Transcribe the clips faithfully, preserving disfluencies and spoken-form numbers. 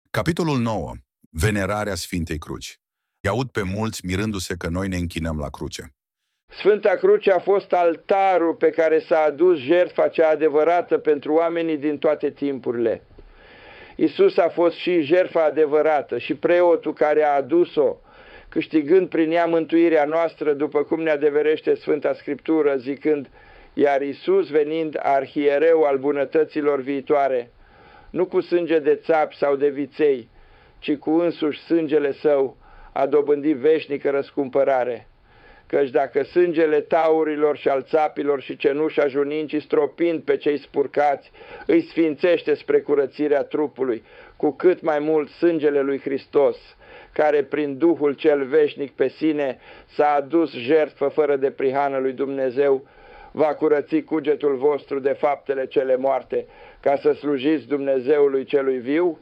Capitolul nouă. Venerarea Sfintei Cruci. I-aud pe mulți mirându-se că noi ne închinăm la cruce. Sfânta Cruce a fost altarul pe care s-a adus jertfa cea adevărată pentru oamenii din toate timpurile. Iisus a fost și jertfa adevărată și preotul care a adus-o, câștigând prin ea mântuirea noastră, după cum ne adeverește Sfânta Scriptură, zicând: iar Iisus, venind arhiereu al bunătăților viitoare, nu cu sânge de țapi sau de viței, ci cu însuși sângele său, a dobândit veșnică răscumpărare. Căci dacă sângele taurilor și al țapilor și cenușa junincii, stropind pe cei spurcați, îi sfințește spre curățirea trupului, cu cât mai mult sângele lui Hristos, care prin Duhul cel veșnic pe sine s-a adus jertfă fără de prihană lui Dumnezeu, va curăți cugetul vostru de faptele cele moarte, ca să slujiți Dumnezeului celui viu?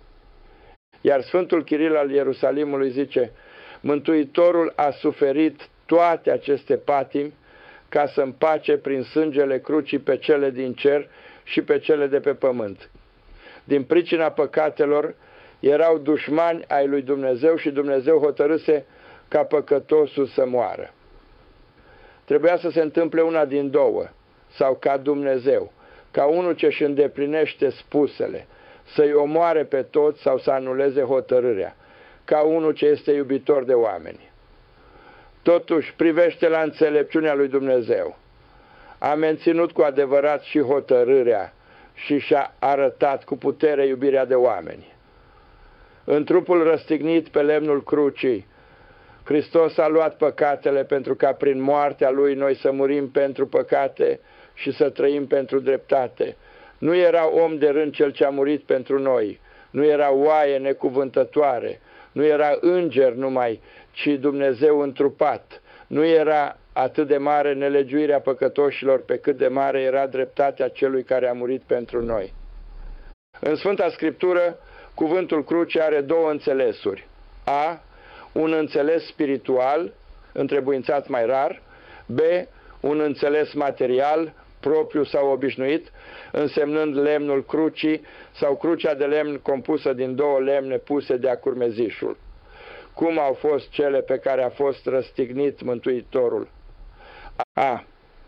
Iar Sfântul Chiril al Ierusalimului zice: Mântuitorul a suferit toate aceste patimi ca să împace prin sângele crucii pe cele din cer și pe cele de pe pământ. Din pricina păcatelor erau dușmani ai lui Dumnezeu și Dumnezeu hotărâse ca păcătosul să moară. Trebuia să se întâmple una din două, sau ca Dumnezeu, ca unul ce își îndeplinește spusele, să-i omoare pe toți sau să anuleze hotărârea, ca unul ce este iubitor de oameni. Totuși, privește la înțelepciunea lui Dumnezeu. A menținut cu adevărat și hotărârea și și-a arătat cu putere iubirea de oameni. În trupul răstignit pe lemnul crucii, Hristos a luat păcatele pentru ca prin moartea Lui noi să murim pentru păcate și să trăim pentru dreptate. Nu era om de rând cel ce a murit pentru noi, nu era oaie necuvântătoare, nu era înger numai, ci Dumnezeu întrupat. Nu era atât de mare nelegiuirea păcătoșilor pe cât de mare era dreptatea celui care a murit pentru noi. În Sfânta Scriptură, cuvântul cruce are două înțelesuri. A. Un înțeles spiritual, întrebuințat mai rar. B. Un înțeles material, propriu sau obișnuit, însemnând lemnul crucii sau crucea de lemn compusă din două lemne puse de-a curmezișul. Cum au fost cele pe care a fost răstignit Mântuitorul? A.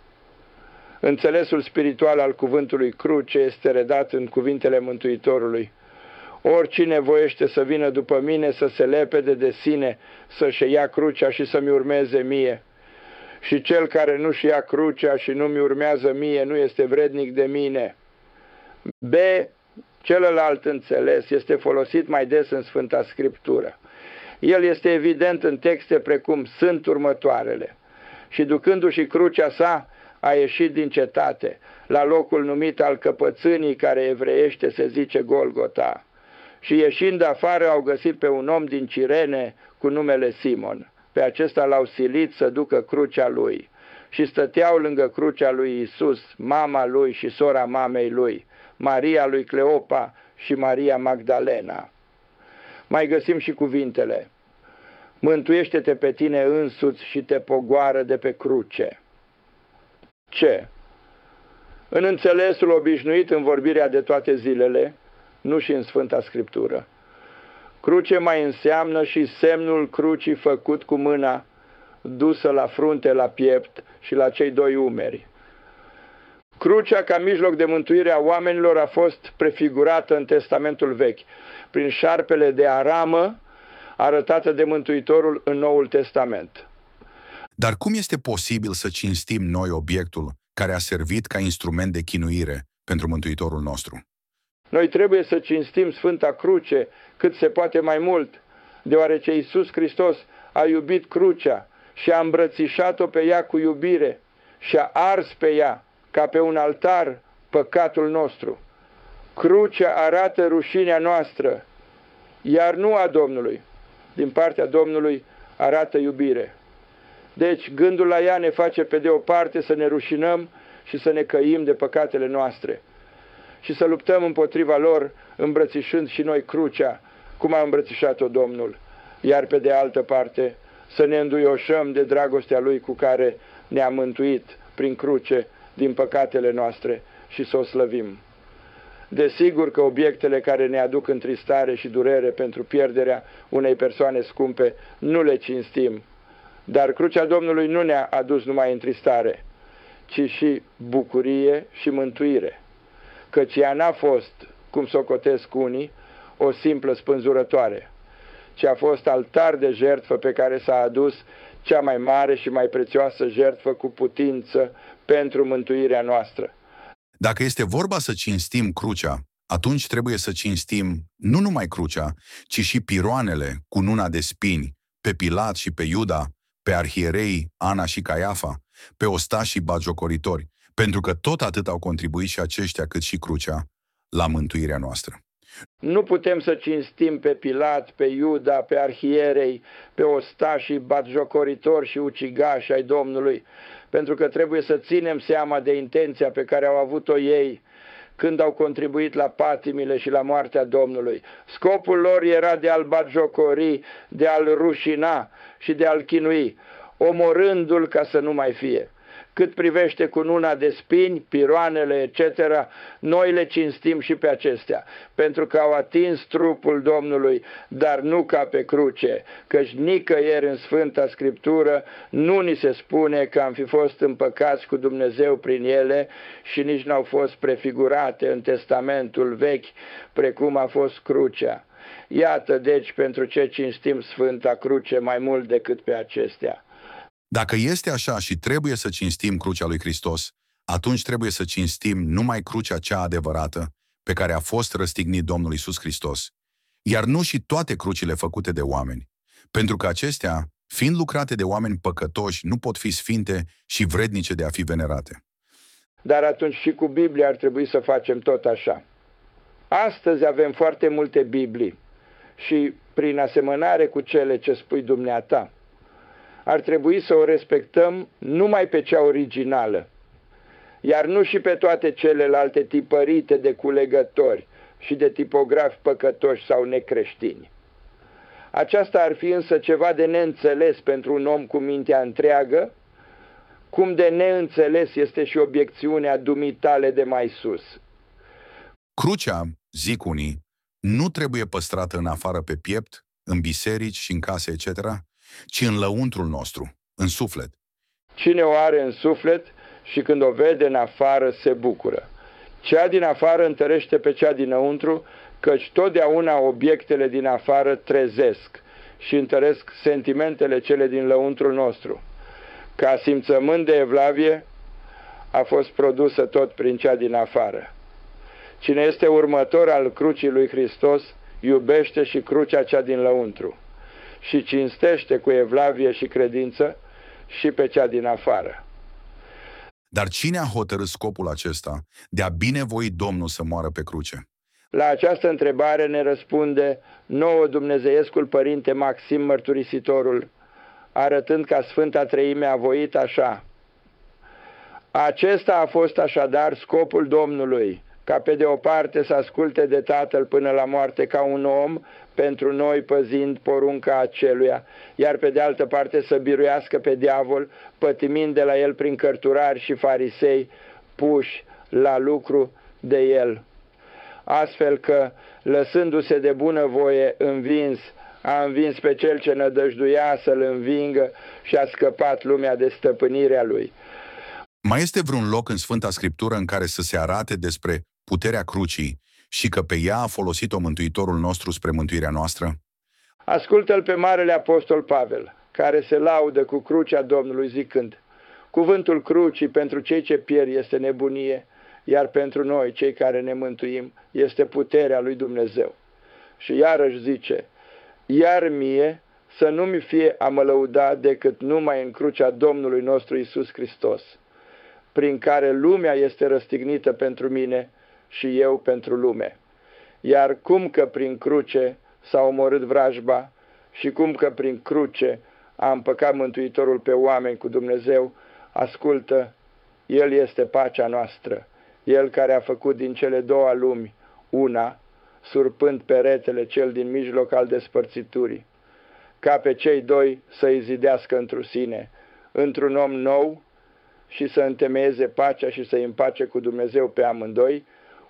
Înțelesul spiritual al cuvântului cruce este redat în cuvintele Mântuitorului: oricine voiește să vină după mine, să se lepede de sine, să-și ia crucea și să-mi urmeze mie. Și cel care nu-și ia crucea și nu-mi urmează mie, nu este vrednic de mine. B. Celălalt înțeles este folosit mai des în Sfânta Scriptură. El este evident în texte precum sunt următoarele: și ducându-și crucea sa, a ieșit din cetate, la locul numit al căpățânii, care evreiește se zice Golgota. Și ieșind afară au găsit pe un om din Cirene cu numele Simon. Pe acesta l-au silit să ducă crucea lui. Și stăteau lângă crucea lui Iisus mama lui și sora mamei lui, Maria lui Cleopa și Maria Magdalena. Mai găsim și cuvintele: mântuiește-te pe tine însuți și te pogoară de pe cruce. Ce? În înțelesul obișnuit în vorbirea de toate zilele, nu și în Sfânta Scriptură. Cruce mai înseamnă și semnul crucii făcut cu mâna, dusă la frunte, la piept și la cei doi umeri. Crucea, ca mijloc de mântuire a oamenilor, a fost prefigurată în Testamentul Vechi, prin șarpele de aramă, arătată de Mântuitorul în Noul Testament. Dar cum este posibil să cinstim noi obiectul care a servit ca instrument de chinuire pentru Mântuitorul nostru? Noi trebuie să cinstim Sfânta Cruce cât se poate mai mult, deoarece Iisus Hristos a iubit crucea și a îmbrățișat-o pe ea cu iubire și a ars pe ea, ca pe un altar, păcatul nostru. Crucea arată rușinea noastră, iar nu a Domnului. Din partea Domnului arată iubire. Deci gândul la ea ne face pe de o parte să ne rușinăm și să ne căim de păcatele noastre și să luptăm împotriva lor, îmbrățișând și noi crucea, cum a îmbrățișat-o Domnul, iar pe de altă parte să ne înduioșăm de dragostea Lui cu care ne-a mântuit prin cruce din păcatele noastre și să o slăvim. Desigur că obiectele care ne aduc întristare și durere pentru pierderea unei persoane scumpe nu le cinstim, dar crucea Domnului nu ne-a adus numai întristare, ci și bucurie și mântuire, căci ea n-a fost, cum socotesc unii, o simplă spânzurătoare, ci a fost altar de jertfă pe care s-a adus cea mai mare și mai prețioasă jertfă cu putință pentru mântuirea noastră. Dacă este vorba să cinstim crucea, atunci trebuie să cinstim nu numai crucea, ci și piroanele cu nuna de spini, pe Pilat și pe Iuda, pe arhierei Ana și Caiafa, pe ostași și batjocoritori, pentru că tot atât au contribuit și aceștia cât și crucea la mântuirea noastră. Nu putem să cinstim pe Pilat, pe Iuda, pe arhierei, pe ostașii, batjocoritori și ucigași ai Domnului, pentru că trebuie să ținem seama de intenția pe care au avut-o ei când au contribuit la patimile și la moartea Domnului. Scopul lor era de a-l batjocori, de a-l rușina și de a-l chinui, omorându-l ca să nu mai fie. Cât privește cununa de spini, piroanele, et cetera, noi le cinstim și pe acestea, pentru că au atins trupul Domnului, dar nu ca pe cruce, căci nicăieri în Sfânta Scriptură nu ni se spune că am fi fost împăcați cu Dumnezeu prin ele și nici n-au fost prefigurate în Testamentul Vechi, precum a fost crucea. Iată deci pentru ce cinstim Sfânta Cruce mai mult decât pe acestea. Dacă este așa și trebuie să cinstim crucea lui Hristos, atunci trebuie să cinstim numai crucea cea adevărată pe care a fost răstignit Domnul Iisus Hristos, iar nu și toate crucile făcute de oameni, pentru că acestea, fiind lucrate de oameni păcătoși, nu pot fi sfinte și vrednice de a fi venerate. Dar atunci și cu Biblia ar trebui să facem tot așa. Astăzi avem foarte multe Biblii și, prin asemănare cu cele ce spui dumneata, ar trebui să o respectăm numai pe cea originală, iar nu și pe toate celelalte tipărite de culegători și de tipografi păcătoși sau necreștini. Aceasta ar fi însă ceva de neînțeles pentru un om cu mintea întreagă, cum de neînțeles este și obiecțiunea dumitale de mai sus. Crucea, zic unii, nu trebuie păstrată în afară pe piept, în biserici și în case, et cetera, ci în lăuntrul nostru, în suflet. Cine o are în suflet și când o vede în afară se bucură. Cea din afară întărește pe cea dinăuntru, căci totdeauna obiectele din afară trezesc și întăresc sentimentele cele din lăuntrul nostru. Ca simțământ de evlavie a fost produsă tot prin cea din afară. Cine este următor al crucii lui Hristos, iubește și crucea cea din lăuntru și cinstește cu evlavie și credință și pe cea din afară. Dar cine a hotărât scopul acesta de a binevoi Domnul să moară pe cruce? La această întrebare ne răspunde nouă dumnezeiescul Părinte Maxim Mărturisitorul, arătând ca Sfânta Treime a voit așa. Acesta a fost așadar scopul Domnului, ca pe de o parte să asculte de Tatăl până la moarte ca un om, pentru noi păzind porunca aceluia, iar pe de altă parte să biruiască pe diavol, pătimind de la el prin cărturari și farisei puși la lucru de el. Astfel că, lăsându-se de bunăvoie învins, a învins pe cel ce nădăjduia să-l învingă și a scăpat lumea de stăpânirea lui. Mai este vreun loc în Sfânta Scriptură în care să se arate despre puterea crucii și că pe ea a folosit-o Mântuitorul nostru spre mântuirea noastră? Ascultă-l pe Marele Apostol Pavel, care se laudă cu crucea Domnului zicând: cuvântul crucii pentru cei ce pierd este nebunie, iar pentru noi, cei care ne mântuim, este puterea lui Dumnezeu. Și iarăși zice: iar mie să nu mi fie a mă lăuda decât numai în crucea Domnului nostru Iisus Hristos, prin care lumea este răstignită pentru mine și eu pentru lume. Iar cum că prin cruce s-a omorât vrajba și cum că prin cruce a împăcat Mântuitorul pe oameni cu Dumnezeu, ascultă, El este pacea noastră, El care a făcut din cele două lumi una, surpând peretele cel din mijloc al despărțiturii, ca pe cei doi să-i zidească întru sine, într-un om nou, și să întemeieze pacea și să-i împace cu Dumnezeu pe amândoi,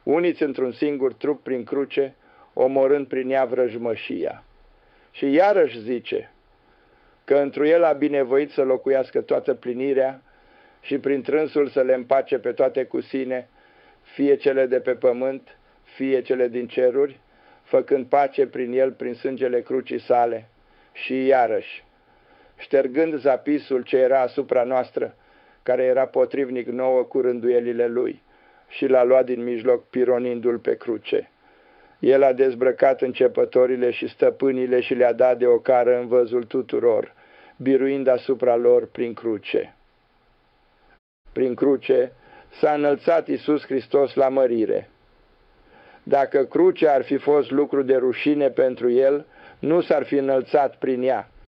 uniți într-un singur trup prin cruce, omorând prin ea vrăjmășia. Și iarăși zice că întru el a binevoit să locuiască toată plinirea și prin trânsul să le împace pe toate cu sine, fie cele de pe pământ, fie cele din ceruri, făcând pace prin el prin sângele crucii sale. Și iarăși, ștergând zapisul ce era asupra noastră, care era potrivnic nouă cu rânduielile lui, și l-a luat din mijloc pironindu-l pe cruce. El a dezbrăcat începătorile și stăpânile și le-a dat de ocară în văzul tuturor, biruind asupra lor prin cruce. Prin cruce s-a înălțat Iisus Hristos la mărire. Dacă crucea ar fi fost lucru de rușine pentru el, nu s-ar fi înălțat prin ea,